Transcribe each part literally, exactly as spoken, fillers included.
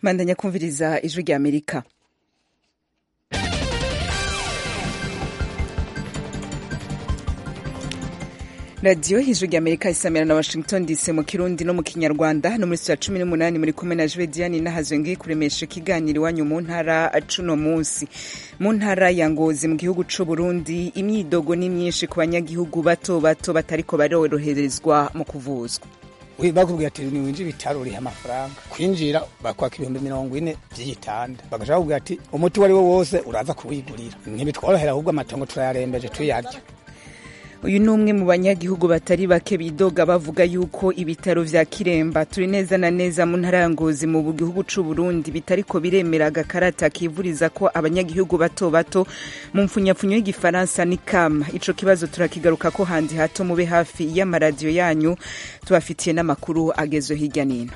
Mandanya kumviriza ijwi rya Amerika. Radio ijwi rya Amerika isamira na Washington D C mu Kirundi no mu Kinyarwanda no muri saa cumi n'umunani muri kumwe na Jvediani nahazwe ngiye kuremesha ikiganiro iwanyu mu ntara cuno munsi. Mu ntara ya Ngozi mu gihugu c'u Burundi imyidogo ni myinshi ku banyagihugu bato bato batariko baroroherezwa mu kuvuzwa. Bakubwira ati ni winjira bitaro riha amafaranga kwinjira bakwaka ibihumbi mirongo ine by'igitanda bagashaka kuvuga ati umuti wari wo wose uraza kuwigurira ntibitworohera ahubwo amatongo turayarembeje tuyarya. Uyu ni umwe mu banyagihugu batari bake bidoga bavuga yuko ibitaro vya Kiremba turi neza na neza mu ntara ya Ngozi mu gihugu c'u Burundi bitariko biremera agakarata kivuriza ko abanyagihugu bato bato mu mfunyapfunyo y'igifaransa ni kama. Ico kibazo turakigaruka ko handi hato mube hafi y'amaradiyo yanyu tubafitiye n'amakuru agezwe hirya nino.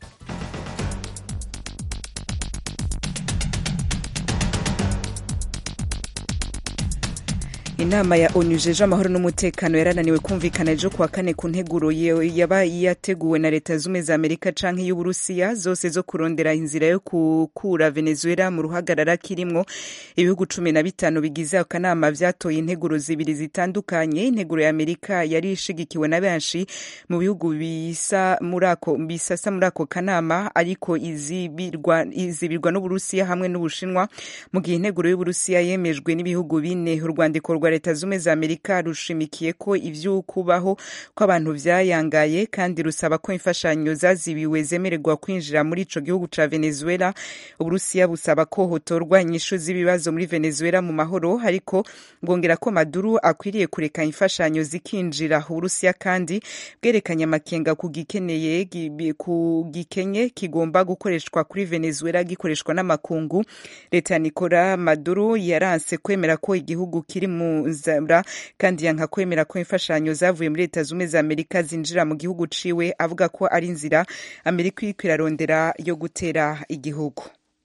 Inama ya O N U jeje amahoro n'umutekano yarananiwe kumvikana ejo kuwa kane ku nteguro yaba yateguwe na leta z'umwe za Amerika canke y'Uburusiya zose zo kurondera inzira yo kukura Venezuela mu ruhagarara kirimwo. Ibihugu cumi na bitanu bigize akanama vyatoye integuro zibiri zitandukanye. Integuro ya Amerika yari ishigikiwe na benshi mu bihugu bisa murako bisasa murako kanama ariko izibirwa izibirwa n'Uburusiya hamwe n'Ubushinwa mu gihe integuro y'Uburusiya yemejwe n'ibihugu bine. Urwandiko rwa leta z'umwe za Amerika rushimikiye ko ivyo kubaho ko abantu vyayangaye kandi rusaba ko imfashanyo zazibiwe zemererwa kwinjira muri ico gihugu ca Venezuela. Uburusiya busaba ko hotorwa inyishu z'ibibazo muri Venezuela mu mahoro ariko bwongera ko Maduro akwiriye kureka imfashanyo zikinjira. Uburusiya kandi bwerekanye amakenga kugikeneye kugikenye kigomba gukoreshwa kuri Venezuela gikoreshwa n'amakungu. Leta ya Nicolas Maduro yaranse kwemera ko igihugu kiri mu Zambra kandi yanka kwemera ko imfashanyo zavuye muri leta z'umwe za Amerika zinjira mu gihugu ciwe avuga ko ari inzira Amerika iriko irarondera yo gutera igihugu.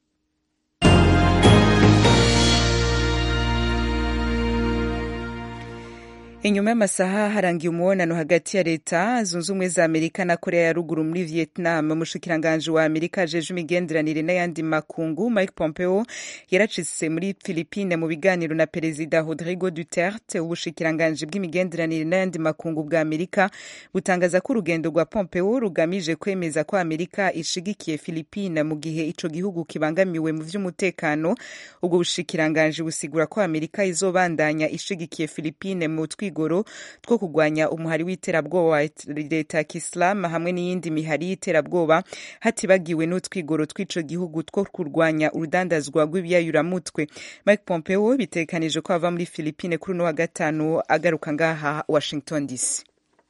Inyuma y'amasaha harangiye umuonano hagati ya leta zunze ubumwe za Amerika na Korea ya ruguru muri Vietnam. Umushikiranganje wa Amerika ajeje imigenderanire n'ayandi makungu Mike Pompeo yaracitse muri Philippines mu biganiro na Perezida Rodrigo Duterte. Ubushikiranganje bw'imigenderanire n'ayandi makungu bwa Amerika butangaza ko urugendo rwa Pompeo rugamije kwemeza ko Amerika ishigikiye Philippines mu gihe ico gihugu kibangamiwe mu vy'umutekano. Ubwo bushikiranganje busigura ko Amerika izobandanya ishigikiye Philippines mu twigoro two kugwanya umuhari w'iterabwoba wa leta ya Islam hamwe n'iyindi mihari y'iterabwoba hatibagiwe n'utwigoro tw'ico gihugu two kurwanya urudandazwa rw'ibiyayuramutwe. Mike Pompeo bitekanije ko ava muri Philippines kuri no wa gatanu agaruka ngaha Washington D C.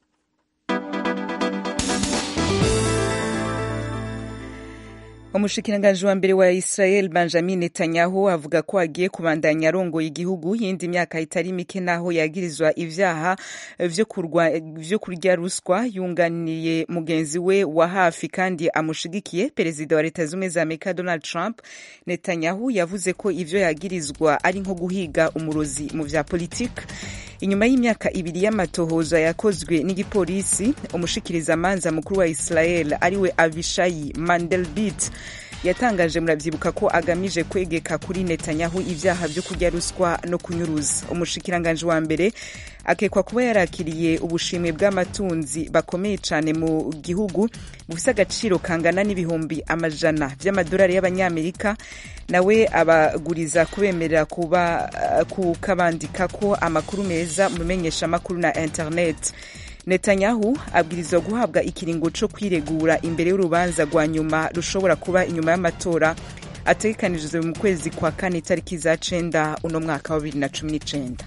Umushikiranganje wa mbere wa Israel Benjamin Netanyahu avuga ko agiye kubandanya arongoye igihugu yindi myaka itari mike naho yagirizwa ivyaha vyo kurwa vyo kurya ruswa. Yunganiye mugenzi we wa hafi kandi amushigikiye Perezida wa leta z'umwe za Amerika Donald Trump. Netanyahu yavuze ko ivyo yagirizwa ari nko guhiga umurozi mu vya politike. Inyuma y'imyaka ibiri y'amatohoza yakozwe n'igipolisi, umushikiriza manza mukuru wa Israel ariwe Avishai Mandelblit yatangaje muravyibuka ko agamije kwegeka kuri Netanyahu ivyaha vyo kurya ruswa no kunyuruza. Umushikiranganje wa mbere akekwa kuba yarakiriye ubushimwe bw'amatunzi bakomeye cane mu gihugu bufise agaciro kangana n'ibihumbi amajana vy'amadolari y'abanyamerika. Nawe abaguriza kubemerera kuba kukabandika ko amakuru meza mu menyesha makuru na internet. Netanyahu abwirizwa guhabwa ikiringo co kwiregura imbere y'urubanza rwa nyuma rushobora kuba inyuma y'amatora ategekanijwe mu kwezi kwa kane tariki za cenda uno mwaka wa bibiri na cumi n'icenda.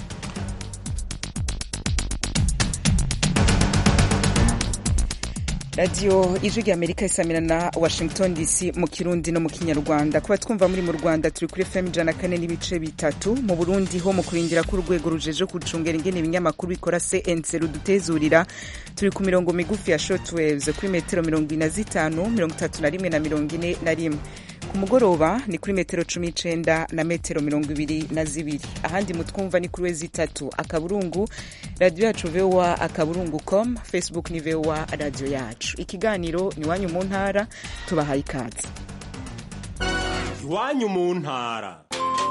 Radio ijwi rya Amerika isamira na Washington D C mu Kirundi no mu Kinyarwanda. Kuba twumva muri mu Rwanda turi kuri F M ijana kane n'ibice bitatu. Mu Burundi ho mu kurindira ko urwego rujeje kucungera ingene ibinyamakuru bikora C N C rudutezurira turi ku mirongo migufi ya shortwaves kuri metero mirongo ine na zitanu, mirongo itatu na rimwe na mirongo ine na rimwe. Ku mugoroba ni kuri metero cumi n'icenda na metero mirongo ibiri na zibiri. Ahandi mutwumva ni kuri wezi itatu akaburungu radio yacu V O A akaburungu com, Facebook ni V O A radio yacu. Ikiganiro ni wanyu mu ntara tubahaye ikaze. iwanyu mu ntara.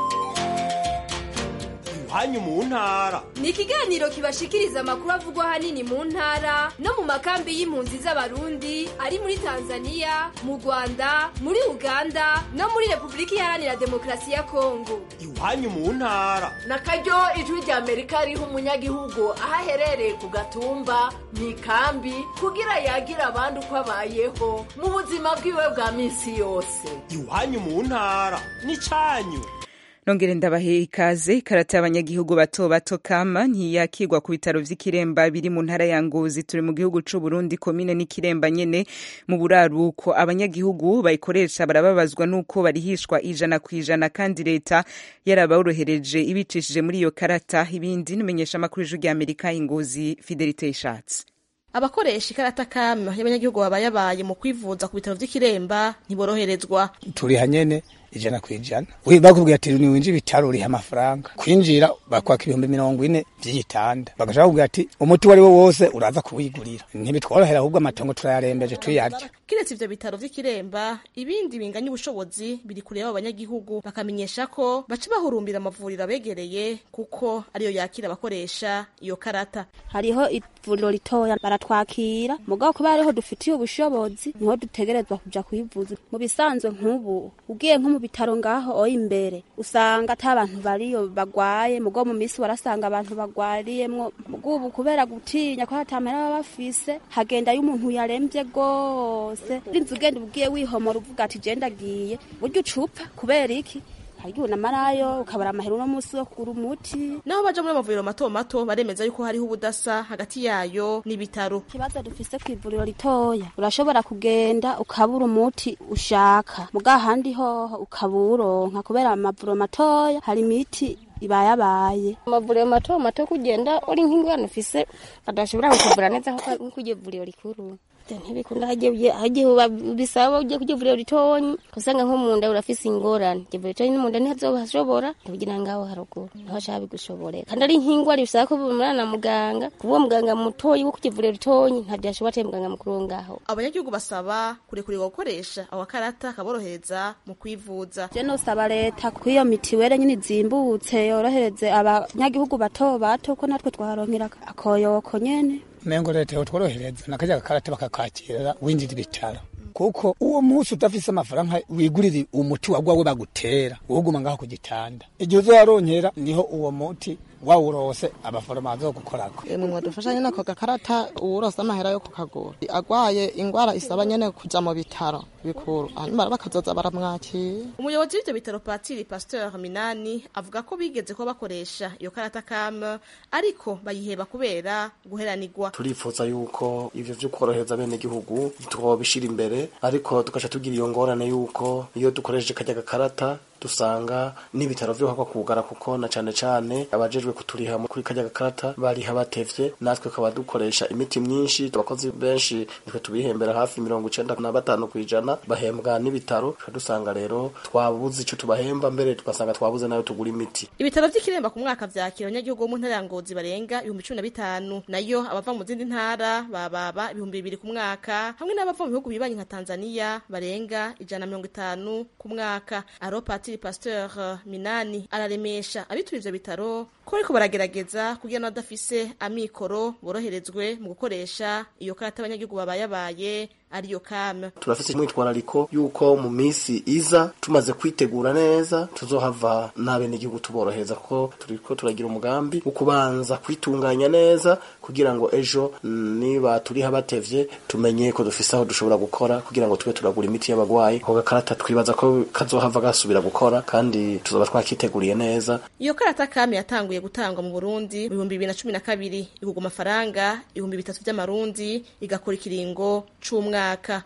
Iwanyu mu ntara ni ikiganiro kibashikiriza amakuru avugwa hanini mu ntara no mu makambi y'impunzi z'abarundi ari muri Tanzania, mu Rwanda, muri Uganda no muri Republika Iharanira Demokarasi ya Kongo. Iwanyu mu ntara nakaryo ijwi rya Amerika riha umunyagihugu aho aherereye ku gatumba mu ikambi kugira yagira abandi uko abayeho mu buzima bwiwe bwa minsi yose. Iwanyu mu ntara ni canyu. Nongere ndabahe ikaze. Karata y'abanyagihugu bato bato kama ntiyakigwa ku bitaro vy'Ikiremba biri mu ntara ya Ngozi, turi mu gihugu c'u Burundi, komine n'Ikiremba nyene mu buraruko. Abanyagihugu bayikoresha barababazwa nuko barihishwa ijana kwijana kandi leta yarabaworohereje ibicishije muri iyo karata. Ibindi numenyesha makuru y'ijwi rya Amerika Ingozi, Fidelite Ishatse. Abakoresha ikarata kama y'abanyagihugu babayabaye mu kwivuza ku bitaro vy'Ikiremba ntiboroherezwa. Turi hanyene ijana kwijana. Wi bakubwiye ati ni winji bitaro uri amafaranga. Kwinjira bakwaka ibihumbi mirongo ine vy'igitanda. Bagashaka kubwira ati umuti wari wo wose uraza kuwigurira. Ntibitworohera ahubwo amatongo turayarembeje tuyarya. Kiretse ivyo bitaro vy'Ikiremba, ibindi binganya ubushobozi biri kure y'abanyagihugu, bakamenyesha ko baca bahurumbira amavuriro abegereye kuko ariyo yakira abakoresha iyo karata. Hariho ivuriro ritoya baratwakira, mugabo kuba hariho dufitiye ubushobozi niho dutegerezwa kuja kwivuza. Mu bisanzwe nk'ubu ugiye nko mu bitaro ngaho oyi imbere usanga ata abantu bariyo bagwaye, mugabo mu misi warasanga abantu bagwariyemwo. Mugubu kubera gutinya ko hatamera baba bafise, hagenda y'umuntu yaremvye gose rinzi ugenda ugiye wihomora uvuga ati je ndagiye buryo ucupa kubera iki hariyo namarayo ukabara amahero no musi yo kugura umuti. Naho baje muri amavuriro mato mato baremeza yuko hariho ubudasa hagati yayo n'ibitaro. Kibazo dufise kw'ivuriro ritoya urashobora kugenda ukabura umuti ushaka, muga handi hoho ukaburonka kubera amavuriro matoya hari imiti ibayabaye. Amavuriro mato mato kugenda uri nk'ingwana ufise adashobora kukuvura neza nko kuje vuriro rikuru. Ntibikunda hagiye hagiye bisaba uje kuje vuriro ritonyi kusanga nko munda urafise ingorane. Je vuriro ritonyi munda ntazobashobora kugira ngaho haruguru. Naho shabi gushobore. Kandi ari nk'ingwa risaba ko bumurana na muganga. Kubo muganga mutoyi wo kuje vuriro ritonyi ntabyashobora te muganga mukuru ngaho. Abanyagihugu basaba kurekurirwa gukoresha abakarata kaborohereza mu kwivuza. Je no saba leta kwiyo mitiwere nyine zimbutse yorohereze abanyagihugu bato bato ko natwe twaronkera akoyoko nyene. Mengo leta yotworohereza nakaja karata bakakakira winjira ibitaro. Kuko uwo munsi utafise amafaranga wigurira umuti wagwawe bagutera uguma ngaho ku gitanda. Igihe uzoyaronkera niho uwo muti wawurose abaforoma zo gukorako. Emwe mwadufashanye nako gakarata urose amahera yo kukagura. Agwaye ingwara isaba nyene kuja mu bitaro bikuru. Hanyuma bakazoza baramwakira. Umuyobozi w'ivyo bitaro Patiri Pasteur Minani avuga ko bigeze ko bakoresha iyo karata kama ariko bayiheba kubera guheranirwa. Turifuza yuko ivyo vyo korohereza bene gihugu twobishira imbere, ariko tukaca tugira iyo ngorane yuko iyo dukoresheje kajya gakarata dusanga n'ibitaro vyo hakwa kugara kuko na cane cane abajejwe kuturiha kuri kajya gakarata bariha batevye, natwe kaba dukoresha imiti myinshi. Abakozi benshi nitwe tubihembera hafi mirongo icenda na batanu kwijana bahembwa n'ibitaro, dusanga rero twabuze ico tubahemba, mbere tugasanga twabuze nayo tugura imiti. Ibitaro vy'Ikiremba ku mwaka vyakira abanyagihugu mu ntara ya Ngozi barenga ibihumbi cumi na bitanu, nayo abava mu zindi ntara bababa ibihumbi bibiri ku mwaka, hamwe n'abava mu bihugu bibanyi nka Tanzania barenga ijana na mirongo itanu ku mwaka. Aro Patiri Pasteur Minani araremesha abitura ivyo bitaro ko ariko baragerageza kugira n'abadafise amikoro boroherezwe mu gukoresha iyo karata abanyagihugu babayabaye ariyo kama. Turafise mwitwarariko yuko mu misi iza tumaze kwitegura neza tuzohava n'abene igihugu tuborohereza ko turiko turagira umugambi wo kubanza kwitunganya neza kugira ngo ejo niba turi habatevye tumenye ko dufise aho dushobora gukora kugira ngo tube turagura imiti y'abagwayi. Ko gakarata twibaza ko kazohava gasubira gukora kandi tuzoba twakiteguriye neza. Iyo karata kama yatanguye gutangwa mu Burundi mu bihumbi bibiri na cumi na kabiri igugwa amafaranga ibihumbi bitatu vy'amarundi igakora ikiringo c'umwaka.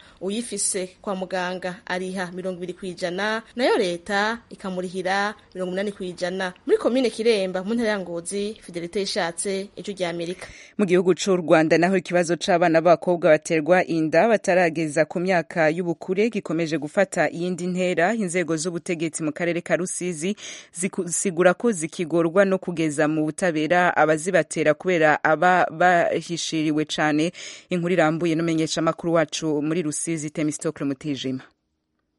Uyifise kwa muganga ariha mirongo ibiri kwijana, nayo leta ikamurihira mirongo umunani kwijana. Muri komine Kiremba mu ntara ya Ngozi, Fidelite Ishatse, Ijwi rya Amerika. Mu gihugu c'u Rwanda naho ikibazo c'abana b'abakobwa baterwa inda batarageza ku myaka y'ubukure gikomeje gufata iyindi ntera. Inzego z'ubutegetsi mu karere ka Rusizi zisigura ko zikigorwa no kugeza mu butabera abazibatera kubera aba bahishiriwe cane. Inkuru irambuye n'umenyesha makuru wacu muri Rusizi Temistocle Mutijima.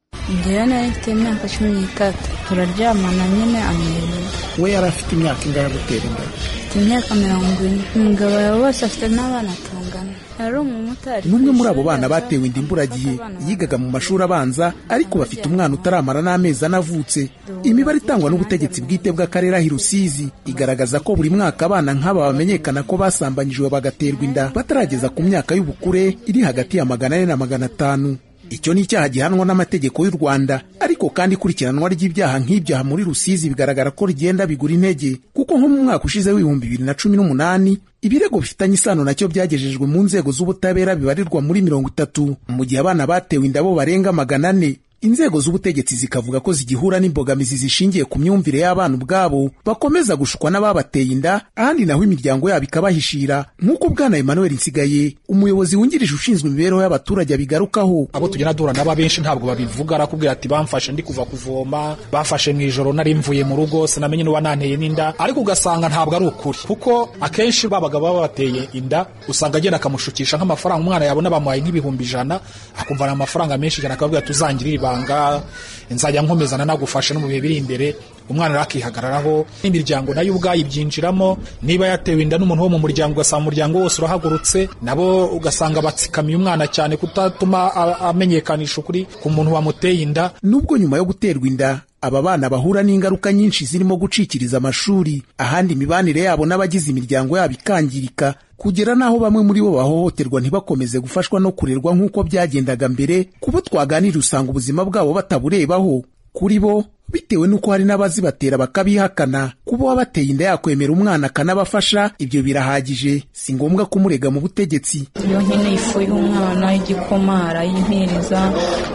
Njyewe nari mfite imyaka cumi n'itatu turaryamana nyine amenya. We yari afite imyaka ingahe gutera inda? Afite imyaka mirongo ine. Umugabo yawe bose afite n'abana tungana. Ari umumotari. N'umwe muri abo bana batewe inda imburagihe yigaga mu mashuri abanza ariko bafite umwana utaramara n'amezi anavutse. Imibare itangwa n'ubutegetsi bwite bw'akarere ahi Rusizi igaragaza ko buri mwaka abana nk'aba bamenyekana ko basambanyijwe bagaterwa inda batarageza ku myaka y'ubukure iri hagati ya magana ane na magana atanu. Icyo ni icyaha gihanwa n'amategeko y'u Rwanda, ariko kandi ikurikiranwa ry'ibyaha nk'ibyaha muri Rusizi bigaragara ko rigenda bigura intege, kuko nko mu mwaka ushize w'ibihumbi bibiri na cumi n'umunani ibirego bifitanye isano nacyo byagejejwe mu nzego z'ubutabera bibarirwa muri mirongo itatu, mu gihe abana batewe inda bo barenga magana ane. Inzego z'ubutegetsi zikavuga ko zigihura n'imbogamizi zishingiye ku myumvire y'abana ubwabo bakomeza gushukwa n'ababateye inda, ahandi naho imiryango yabo ikabahishira, nk'uko bwana Emmanuel Nsigaye umuyobozi wungirije ushinzwe imibereho y'abaturage abigarukaho. Abo tugenda duhura nabo benshi ntabwo babivuga, arakubwira ati bamfashe ndi kuva kuvoma, bafashe mu ijoro nari mvuye mu rugo sinamenye n'uwa nanteye n'inda, ariko ugasanga ntabwo ari ukuri, kuko akenshi babaga babateye inda usanga agenda akamushukisha nk'amafaranga, umwana yabona bamuhaye nk'ibihumbi ijana akumva na amafaranga menshi cyane, akabwira tuzangirira banga nzajya nkomezana nagufasha no mu bihe biri imbere. Umwana rakihagararaho, n'imiryango nayo ubwayo ibyinjiramo. Niba yatewe inda n'umuntu wo mu muryango ugasanga umuryango wose urahagurutse, nabo ugasanga batsikamiye umwana cyane kutatuma amenyekanisha ukuri ku muntu wamuteye inda. Nubwo nyuma yo guterwa inda aba bana bahura n'ingaruka nyinshi zirimo gucikiriza amashuri, ahandi imibanire yabo n'abagize imiryango yabo ikangirika, kugera naho bamwe muri bo bahohoterwa ntibakomeze gufashwa no kurerwa nk'uko byagendaga mbere. Kubo twaganira usanga ubuzima bwabo bataburebaho. Kuri bo bitewe n'uko hari n'abazibatera bakabihakana, kuba wabateye inda yakwemera umwana akanabafasha ibyo birahagije, si ngombwa kumurega mu butegetsi. Iyo nkeneye ifu y'umwana y'igikoma arayimpereza,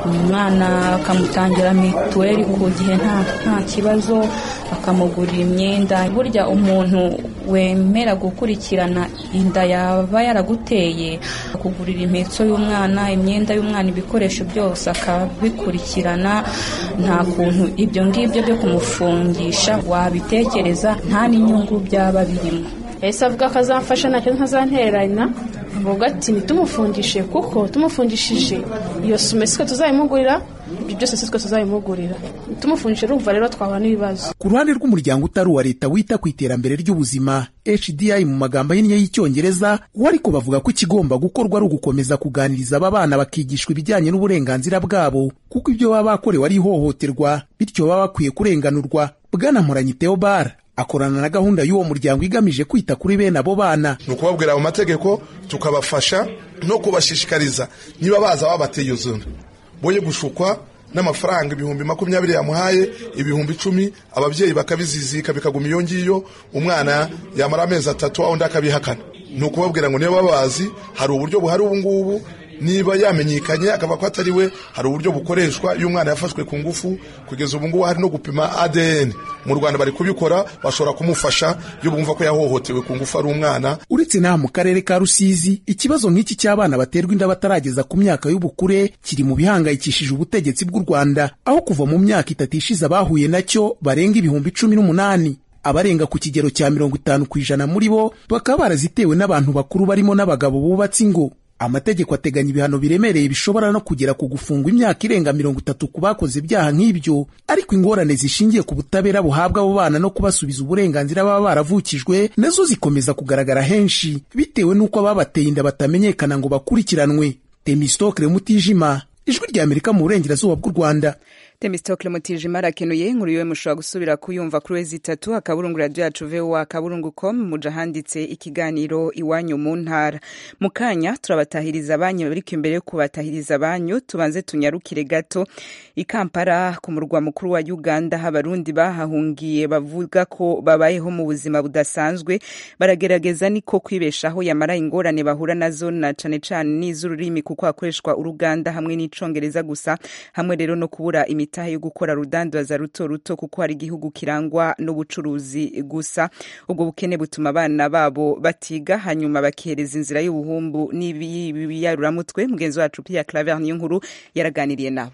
umwana akamutangira mituweli ku gihe nta nta kibazo, akamugurira imyenda. Burya umuntu wemera gukurikirana inda yaba yaraguteye akugurira impetso y'umwana, imyenda y'umwana, ibikoresho byose akabikurikirana, nta kuntu ibyo ngibyo byo kumufungisha wabitekereza, nta n'inyungu byaba birimo. Ese avuga ko azamfasha ntacyo ntazantererana, avuga ati nitumufungishe kuko tumufungishije iyo sume siko tuzayimugurira, ibyo byose siko tuzayimugurira. Tumufungishije rumva rero twaba n'ibibazo. Ku ruhande rw'umuryango utari uwa leta wita ku iterambere ry'ubuzima H D I mu magambo ahinnye y'icyongereza, wo ariko bavuga ko ikigomba gukorwa ari ugukomeza kuganiriza aba bana bakigishwa ibijyanye n'uburenganzira bwabo, kuko ibyo baba bakorewe ari ihohoterwa, bityo baba bakwiye kurenganurwa. Bwana Mporanyi Theobald akorana na gahunda y'uwo muryango igamije kwita kuri bene abo bana. Ni ukubabwira mu mategeko, tukabafasha no kubashishikariza niba baza babateye izo nda boye gushukwa n'amafaranga ibihumbi makumyabiri yamuhaye, ibihumbi icumi ababyeyi bakabizizika bikaguma iyo ngiyo, umwana yamara amezi atatu aho ndakabihakana. Ni ukubabwira ngo niba babazi hari uburyo buhari ubu ngubu, niba yamenyekanye akava ko atari we, hari uburyo bukoreshwa iyo umwana yafashwe ku ngufu. Kugeza ubu ngubu hari no gupima A D N mu Rwanda, bari kubikora, bashobora kumufasha iyo bumva ko yahohotewe ku ngufu ari umwana. Uretse naha mu karere ka Rusizi, ikibazo nk'iki cy'abana baterwa inda batarageza ku myaka y'ubukure kiri mu bihangayikishije ubutegetsi bw'u Rwanda, aho kuva mu myaka itatu ishize abahuye nacyo barenga ibihumbi cumi n'umunani. Abarenga ku kigero cya mirongo itanu ku ijana muri bo bakaba barazitewe n'abantu bakuru barimo n'abagabo bubatse ingo. Amategeko ateganya ibihano biremereye bishobora no kugera ku gufungwa imyaka irenga mirongo itatu ku bakoze ibyaha nk'ibyo, ariko ingorane zishingiye ku butabera buhabwa abo bana no kubasubiza uburenganzira baba baravukijwe nazo zikomeza kugaragara henshi, bitewe n'uko ababateye inda batamenyekana ngo bakurikiranwe. Temistokle Mutijima, Ijwi rya Amerika mu burengerazuba bw'u Rwanda. Temistokle Mutijima arakenuye. Inkuru yiwe mushobora gusubira kuyumva kuri wezi itatu akaburungu radio yacu V O A akaburungu com, muja handitse ikiganiro iwanyu mu ntara. Mu kanya turabatahiriza abanyu, ariko imbere yo kubatahiriza abanyu tubanze tunyarukire gato i Kampala ku murwa mukuru wa Uganda. Abarundi bahahungiye bavuga ko babayeho mu buzima budasanzwe, baragerageza niko kwibeshaho, yamara ingorane bahura nazo na cane cane n'izururimi kuko hakoreshwa uruganda hamwe n'icongereza gusa, hamwe rero no kubura imitahe yo gukora rudandaza ruto ruto kuko hari igihugu kirangwa n'ubucuruzi gusa. Ubwo bukene butuma abana babo batiga, hanyuma bakihereza inzira y'ubuhumbu n'ibiyaruramutwe. Mugenzi wacu Pierre Claver niyo nkuru yaraganiriye nabo.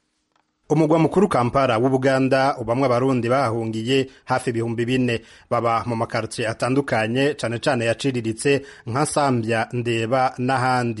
Umugwa mukuru Kampala w'Ubuganda ubamwe abarundi bahungiye hafi ibihumbi bine, baba mu makartier atandukanye cane cane yaciriritse nka Sambya, Ndeba n'ahandi.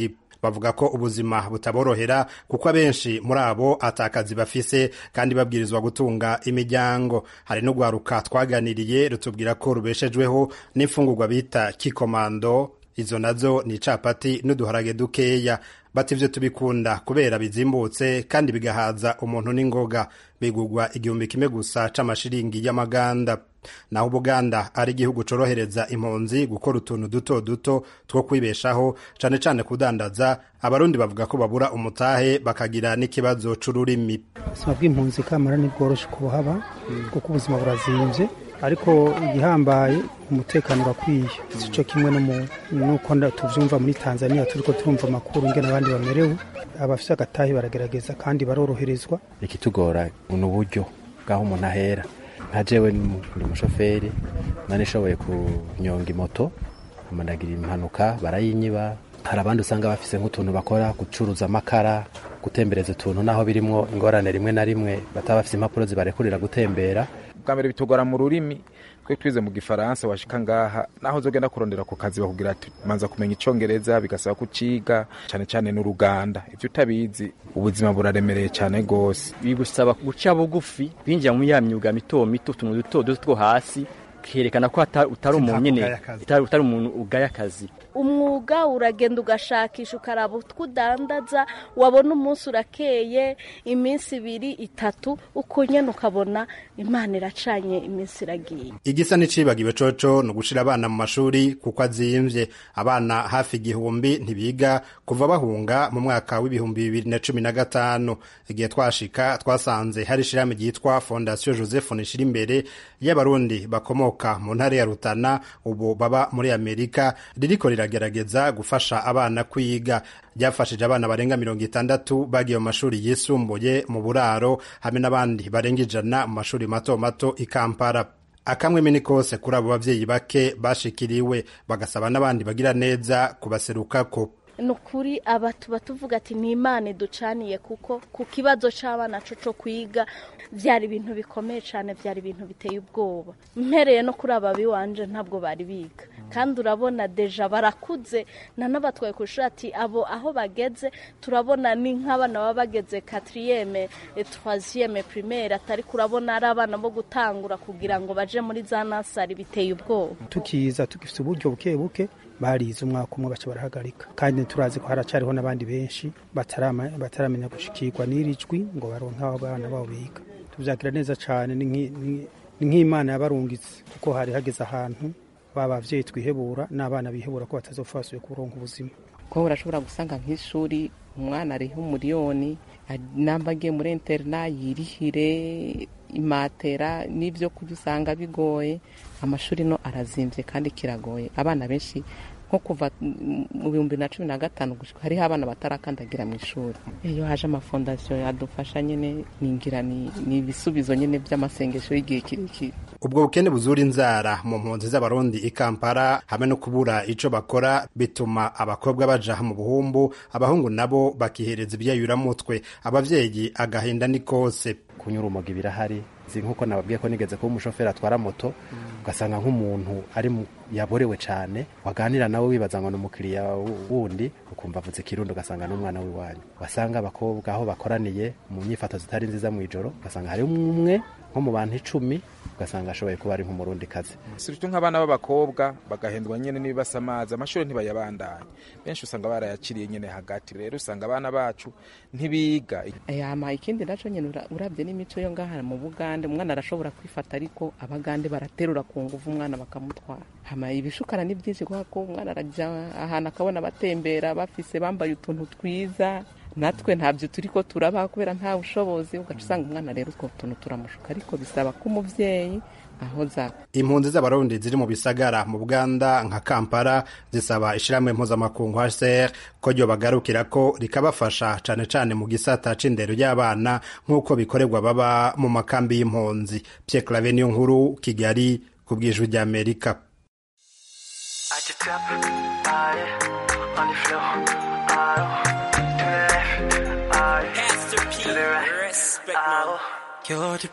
bavuga ko ubuzima butaborohera kuko abenshi muri abo atakazi bafise kandi babwirizwa gutunga imiryango. Hari no gwaruka twaganiriye rutubwira ko rubeshejweho n'imfungurwa bita kikomando, izo nazo ni capati n'uduharage dukeya. Bati ivyo tubikunda kubera bizimbutse kandi bigahaza umuntu n'ingoga. Bigugwa igihumbi kimwe gusa c'amashiringi y'amaganda. Naho Buganda ari igihugu corohereza impunzi gukora utuntu duto duto two kwibeshaho, cane cane kudandaza. Abarundi bavuga ko babura umutahe bakagira n'ikibazo c'ururimi. Ubuzima bw'impunzi kamara ni bworoshe kuhaba kuko ubuzima burazimvye, ariko igihambaye umutekano urakwiye. Sico kimwe no nuko tuvyumva muri Tanzania turiko turumva amakuru ngene abandi bamerewe. Abafise agatahe baragerageza kandi baroroherezwa. Ikitugora ni uburyo bwaho umuntu ahera. Nka jewe ndi umushoferi nanishoboye kunyonga imoto amanagira impanuka barayinyiba. Hari abandi usanga bafise nk'utuntu bakora gucuruza amakara, gutembereza utuntu naho birimwo ingorane rimwe na rimwe bataba bafise impapuro zibarekurira gutembera. Bwa mbere bitugora mu rurimi, twe twize mu Gifaransa washika ngaha naho uzogenda kurondera ku kazi bakubwira ati manza kumenya icongereza, bigasaba kuciga cyane cyane n'uruganda. Ivyo utabizi ubuzima buraremereye cyane gose, bigusaba guca bugufi binjira mu ya myuga mito mito, utuntu duto duto two hasi, kerekana ko utari umuntu nyene, utari umuntu ugaya akazi. Umwuga uragenda ugashakisha ukaraba utwudandaza, wabona umunsi urakeye, iminsi ibiri itatu, uko nyene ukabona Imana iracanye, iminsi iragiye. Igisa n'icibagiwe coco no gushira abana mu mashuri kuko azimvye. Abana hafi igihumbi ntibiga kuva bahunga mu mwaka w'ibihumbi bibiri na cumi na gatanu. Igihe twashika twasanze hari ishirahamwe ryitwa Fondation Joseph Nishirimbere y'abarundi bakomoka mu ntara ya Rutana, ubu baba muri Amerika, ririko riragerageza gufasha abana kwiga. Ryafashije abana barenga mirongo itandatu bagiye mu mashuri yisumbuye mu buraro, hamwe n'abandi barenga ijana mu mashuri mato mato i Kampala. Akamwe mini kose kuri abo bavyeyi bake bashikiriwe, bagasaba n'abandi bagira neza kubaserukako. Nukuri abatu batuvuga ati ni Imana ducaniye kuko ku kibazo c'abana coco kwiga vyari ibintu bikomeye cyane, vyari ibintu biteye ubwoba. Mpereye no kuri ababi wanje ntabwo bari biga, kandi urabona deja barakuze nanabatwaye kushura ati abo aho bageze turabona ni nk'abana baba bageze quatrième et troisième primaire, atari kurabona ari abana bo gutangura kugira ngo baje muri za nasari, biteye ubwoba. Tukiza tukifite uburyo buke buke barize umwaka umwe baca barahagarika, kandi turazi ko haracariho n'abandi benshi batarama bataramenya gushikirwa n'irijwi ngo baronke abo bana babo biga. Tuvyakira neza cyane, ni nk'Imana yabarungitse kuko hari hageze ahantu babavyeyi twihebura n'abana bihebura ko batazofasuye kuronka ubuzima. Ko urashobora gusanga nk'ishuri umwana ari umuriyoni nambagiye muri interna yirihire imatera n'ivyo kujusanga bigoye. Amashuri no arazimvye kandi kiragoye. Abana benshi nko kuva mu bihumbi na cumi na gatanu gushika hariho abana batarakandagira mu ishuri. Iyo haje amafondasiyo yadufasha nyene ningira ni ibisubizo nyene by'amasengesho y'igihe kirekire. Ubwo bukene buzura inzara mu mpunzi z'abarundi i Kampala hamwe no kubura ico bakora bituma abakobwa baja mu buhumbu, abahungu nabo bakihereza ibyayuramutwe. Abavyeyi agahinda ni kose. Kunyura umoga birahari, zi nkuko nababwiye ko nigeze kuba umushoferi atwara moto, ugasanga nk'umuntu ari yaborewe cyane, waganira nawe wibaza ngo n'umukiriya wundi, ukumva avuze kirundo ugasanga n'umwana w'iwanyu. Wasanga abakobwa aho bakoraniye mu nyifato zitari nziza mu ijoro, ugasanga hari umwe nko mu bantu icumi ugasanga ashoboye kuba ari nk'umurundi kazi. Sirtu nk'abana b'abakobwa bagahendwa nyene n'ibasamaza, amashuri ntibayabandanye, benshi usanga barayakiriye nyene hagati. Rero usanga abana bacu ntibiga. Yama ikindi naco nyene urabye n'imico yo ngaha mu Bugande, umwana arashobora kwifata ariko abagande baraterura ku nguvu umwana bakamutwara. Hama ibishukana ni byinshi kuko umwana araja ahantu akabona batembera bafise bambaye utuntu twiza, natwe ntabyo turiko turaba kubera nta bushobozi, ugaca usanga umwana rero utwo tuntu turamushuka, ariko bisaba ko umuvyeyi ahoza. Impunzi z'abarundi ziri mu bisagara mu Buganda nka Kampala zisaba ishiramwe mpuzamakungu H C R ko ryo bagarukira ko rikabafasha cane cane mu gisata c'indero y'abana nk'uko bikorerwa baba mu makambi y'impunzi. Pierre Claver Nkuru, Kigali, kubw'ijwi rya Amerika.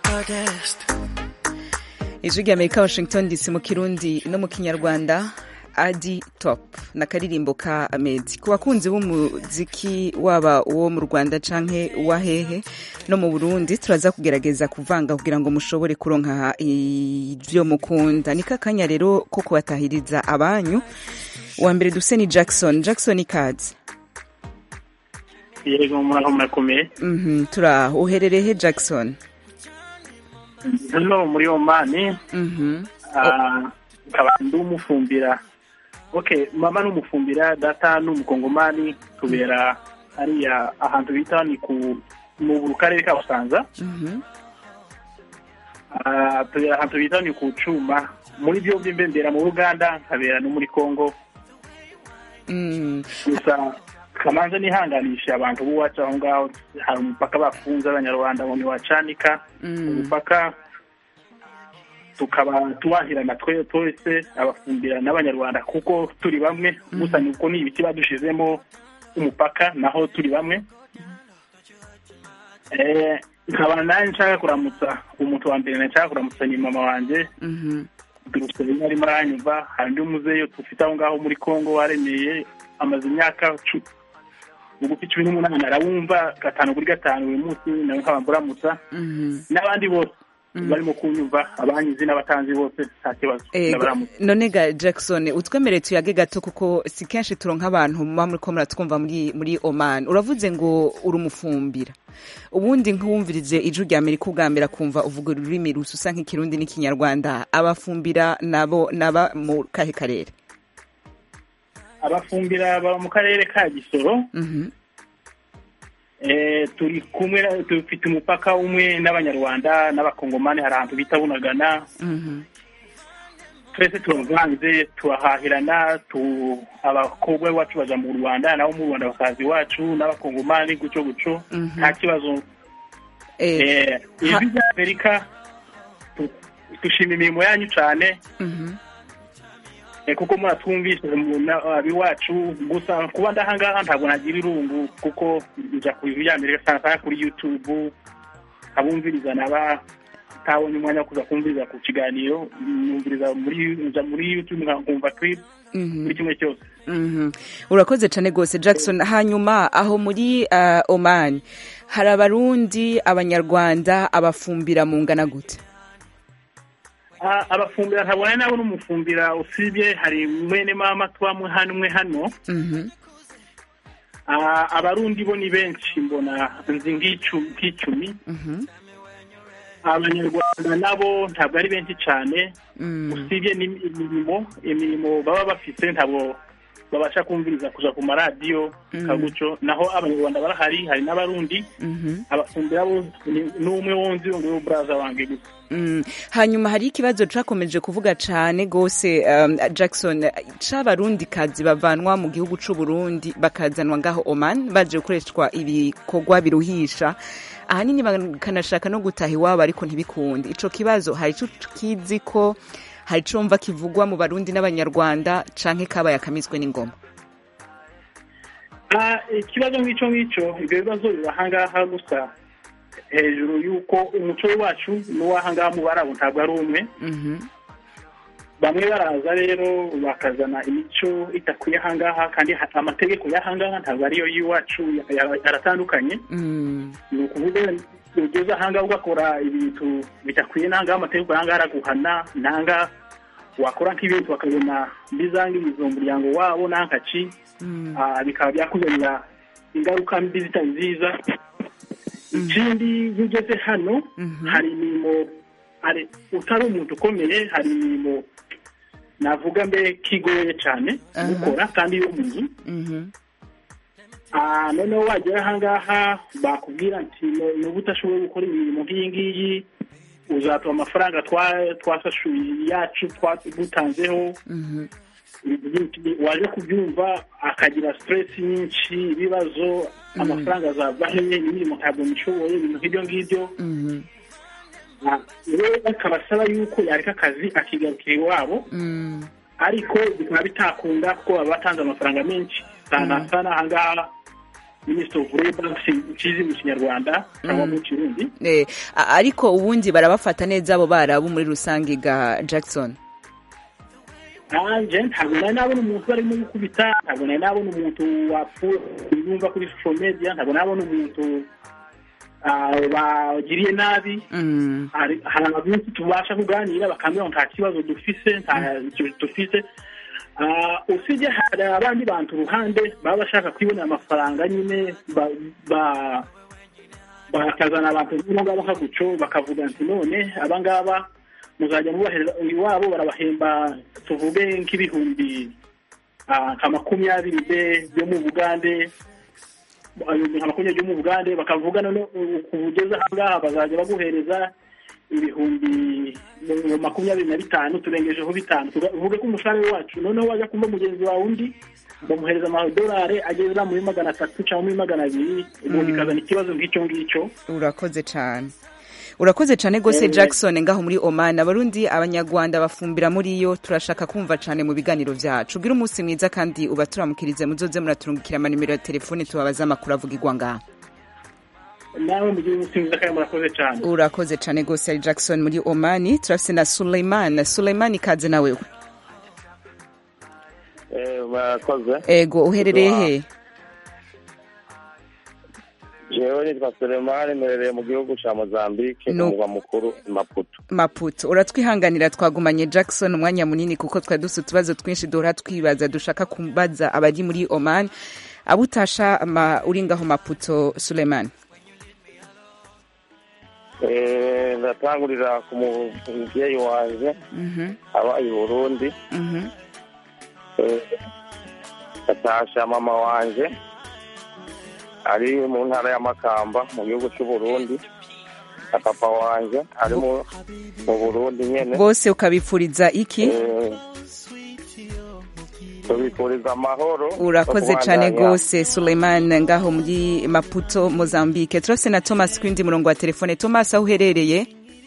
Ijwi rya Amerika, Washington D C, mu Kirundi no mu Kinyarwanda. Adi Top na karirimbo ka Amedi. Ku bakunzi b'umuziki waba uwo mu Rwanda canke wa hehe no mu Burundi turaza kugerageza kuvanga kugira ngo mushobore kuronka ivyo mukunda. Nika kanya rero ko kubatahiriza abanyu. Wa mbere duse ni Jackson. Jackson ikaze. Yego muraho murakomeye. Mhm, tura uherereye Jackson. Hano muri Omani. Mhm. Ah, kaba ndumufumbira. Okay, mama n'umufumbira, data n'umukongomani, tubera ariya ahantu bita ni ku mu karere ka Busanza. Mhm. Ah, tubera ahantu bita ni ku Cuma, muri byo by'imbendera mu Uganda, nkabera no muri Kongo. Mm. Gusa kamanza nihanganisha abantu buwaca aho ngaho hari umupaka bafunze abanyarwanda ngo niwacanika umupaka tukaba tuwahirana twe twese abafumbira n'abanyarwanda kuko turi bamwe gusa nuko ni ibiti badushizemo umupaka naho turi bamwe eh nkaba nani nshaka kuramutsa umuntu wa mbere nshaka kuramutsa ni mama wanje mhm durutse ari maranyumva hari umuzeyo tufite aho ngaho muri Kongo waremeye amaze imyaka ugufi cumi n'umunani arawumva gatanu kuri gatanu uyu munsi nawe nk'ababuramutsa n'abandi bose barimo kunyumva abanyizi n'abatanzi bose nta kibazo n'abaramutsa. None ga Jackson utwemere tuyage gato kuko si kenshi turonka abantu muba muri ko muratwumva muri muri Oman. Uravuze ngo uri umufumbira ubundi nk'uwumvirije ijwi rya Amerika ugambira kumva uvuga ururimi rususa nk'ikirundi n'ikinyarwanda abafumbira nabo naba mu kahe karere? Abafumbira ba mu karere ka Gisoro. Mhm. Eh turi kumwe dufite umupaka umwe n'abanyarwanda n'abakongomani hari ahantu bita Bunagana. Mhm. Twese tuvanze turahahirana tu abakobwa bacu baja mu Rwanda nabo mu Rwanda bakazi wacu n'abakongomani guco guco nta kibazo. Eh ibi bya Amerika tushima imirimo yanyu cyane. Mhm. E kuko muratwumvise abiwacu gusa kuba ndahangaha ntabwo nagira irungu kuko nja ku ya Amerika sana kuri YouTube abumviriza naba tabonye umwanya kuza kumviriza ku kiganiro numviriza muri nja muri YouTube nkumva clip muri kimwe cyose. Mhm. Urakoze cyane gose Jackson. Hanyuma aho muri uh, Oman hari abarundi abanyarwanda abafumbira mu ngana gute? Ah, abafumbira ntabona nabo n'umufumbira usibye hari mwene mama twamwe hano mwe hano. Mhm. Ah, abarundi bo ni benshi mbona nzi ngicumi. Mhm. Abanyarwanda nabo ntabwo ari benshi cyane. Usibye n'imirimo imirimo baba bafite ntabwo babasha kumviriza kuja ku maradiyo kaguco naho abanyarwanda barahari hari n'abarundi. Mhm. Abafumbira bo n'umwe wonzi ngo brother wange gusa. Mm. Hanyuma hari ikibazo cakomeje kuvuga cane gose um, Jackson c'abarundi kazi bavanwa mu gihugu c'u Burundi bakazanwa ngaho Oman baje gukoreshwa ibikorwa biruhisha ahanini bakanashaka no gutaha iwabo ariko ntibikundi. Ico kibazo hari cyo kizi ko hari comva kivugwa mu barundi n'abanyarwanda canke kabaye akamizwe n'ingoma? Ah, ikibazo nk'ico nk'ico ibyo bibazo bibahangaha gusa hejuru yuko umuco wacu n'uwahangaha mu barabo ntabwo ari umwe. Mhm. Bamwe baraza rero bakazana imico itakwiye hangaha kandi amategeko y'ahangaha ntabwo ariyo y'iwacu aratandukanye. Mhm. Ni ukuvuga ugeze ahangaha ugakora ibintu bitakwiye n'ahangaha amategeko y'ahangaha araguhana nanga wakora nk'ibintu bakabona bizangiriza umuryango wabo n'ankaci. Ah, bikaba byakuzanira ingaruka mbi zitari nziza. Ikindi yugeze hano hari imirimo ari utari umuntu ukomeye hari imirimo navuga mbe kigoye cyane gukora kandi yo mu nzu. Ah, noneho wagera ahangaha bakubwira ati n'ubu utashoboye gukora imirimo nk'iyi ngiyi uzatuma amafaranga twasashuye yacu twadutanzeho. Waje kubyumva akagira stress nyinshi ibibazo amafaranga azavahe imirimo ntabwo mishoboye ibintu nk'ibyo ngibyo. Rero akabasaba yuko yareka akazi akigarukira iwabo ariko bikaba bitakunda kuko baba batanze amafaranga menshi sana sana ahangaha Minister of Labor kizi mu Kinyarwanda cyangwa mu Kirundi. Eh, ariko ubundi barabafata neza abo barabu muri rusange ga Jackson. anje ntabwo nari nabona umuntu barimo gukubita ntabwo nari nabona umuntu wapfuye yumva kuri social media ntabwo nabona umuntu bagiriye nabi hari abantu tubasha kuganira bakambwira nta kibazo dufise nta dufise usibye hari abandi bantu uruhande baba bashaka kwibonera amafaranga nyine bakazana abantu ngabo nka guco bakavuga nti none abangaba muzajya mubahereza iwabo barabahemba tuvuge nk'ibihumbi nka makumyabiri byo mu Bugande nka makumyabiri byo mu Bugande bakavuga none kugeza ahangaha bazajya baguhereza ibihumbi makumyabiri na bitanu turengejeho bitanu tuvuge ko umushahara wacu noneho wajya kumva mugenzi wawe undi bamuhereza amadolari ageze muri magana atatu cyangwa muri magana abiri ubu bikazana ikibazo nk'icyo ngicyo. Urakoze cyane urakoze cyane gose Jackson ngaho muri Oman. Abarundi abanyarwanda bafumbira muri yo turashaka kumva cyane mu biganiro byacu. Ugira umunsi mwiza kandi uba turamukirize muzoze muraturungikira amanimero ya telefone tubabaza amakuru avugirwa ngaho. Nawe mugiye musinza kandi murakoze cyane. Urakoze cyane gose Jackson muri Oman. Turafise na Suleiman. Suleiman kaze nawe. Eh murakoze. Ego uherereye he? Jewe nitwa Suleiman merereye mu gihugu ca Mozambique no. mu mugwa mukuru Maputo. Maputo. Uratwihanganira twagumanye Jackson umwanya munini kuko twadusa utubazo twinshi duhora twibaza dushaka kumbaza abari muri Oman. Abutasha ma uringaho Maputo Suleiman. Eh natangurira ku muvyeyi wanje mhm aba i Burundi mhm eh atasha mama wanje ari mu ntara ya Makamba mu gihugu cy'u Burundi papa wanje ari mu Burundi nyene bose ukabipfuriza iki eh tubipfuriza amahoro. Urakoze cyane gose Suleiman ngaho muri Maputo Mozambique. Turose na Thomas kwindi murongo wa telefone. Thomas aho uherereye?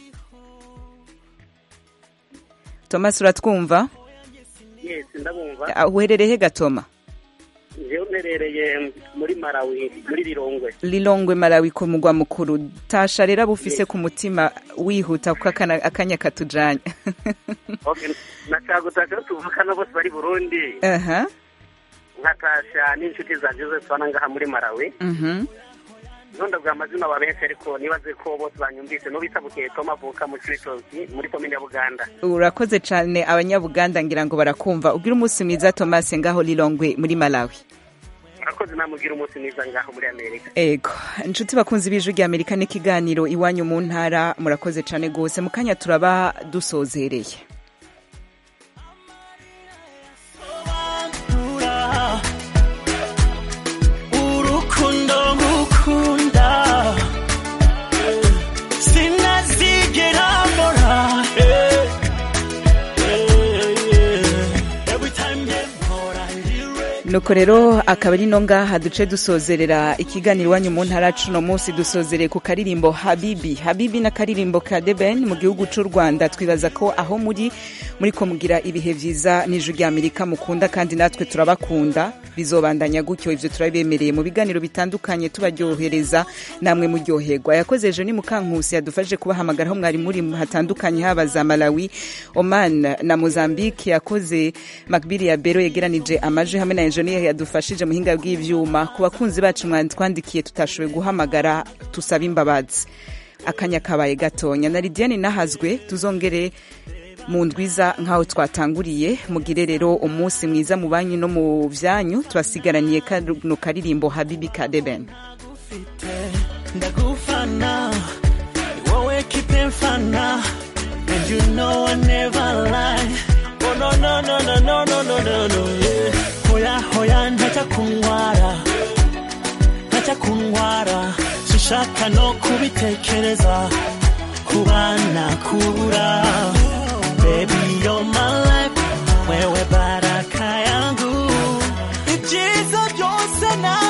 Thomas uratwumva? Yes ndabumva. Aho uherereye Gatoma? Je uherereye muri Malawi muri Lilongwe. Lilongwe Malawi ko mugwa mukuru. Tasha rera bufise ku mutima wihuta kuko akanya katujanye. Okay, nachagutaka tuvukana bose bari Burundi. Aha. Nkatasha n'inshuti za Joseph bana ngaha muri Malawi. Mhm. Nonda bwa mazina babense ariko nibaze ko bose banyumvise no bitabuke Toma vuka mu Cibitoki muri komine ya Buganda. Urakoze cyane abanyabuganda ngira ngo barakumva. Ugira umunsi mwiza Thomas ngaho Lilongwe muri Malawi. Urakoze namugira umunsi mwiza ngaho muri Amerika. Ego, inshuti bakunzi b'ijwi rya Amerika n'ikiganiro iwanyu mu ntara murakoze cyane gose mukanya turaba dusozereye. Nuko rero akaba ari no ngaha duce dusozerera ikiganiro wanyu mu ntara cuno munsi dusozereye ku karirimbo Habibi Habibi na karirimbo ka Deben mu gihugu cy'u Rwanda. Twibaza ko aho muri muri ko mugira ibihe vyiza n'ijwi rya Amerika mukunda kandi natwe turabakunda bizobandanya gutyo. Ivyo turabemereye mu biganiro bitandukanye tubaryohereza namwe muryoherwa. Yakoze Jean Mukankusi yadufashije kubahamagara aho mwari muri hatandukanye haba za Malawi, Oman na Mozambique. Yakoze Makbiri ya Bero yegeranije amaje hamwe na engineer yadufashije muhinga bw'ivyuma. Ku bakunzi bacu mwandikwandikiye tutashoboye guhamagara tusaba imbabazi. Akanya kabaye gatonya na Lidiane nahazwe tuzongere mu ndwiza nkaho twatanguriye. Mugire rero umunsi mwiza mu banyu no mu vyanyu. Twasigaraniye kano karirimbo Habibi ka Deben. Ndagufana wowe kipe mfana and you know I never lie. Oh no no no no no no no no no yeah. Hoya hoya ntacha kunwara ntacha kunwara sishaka no kubitekereza kubana kubura. Baby you're my life wewe baraka yangu ibyiza byose na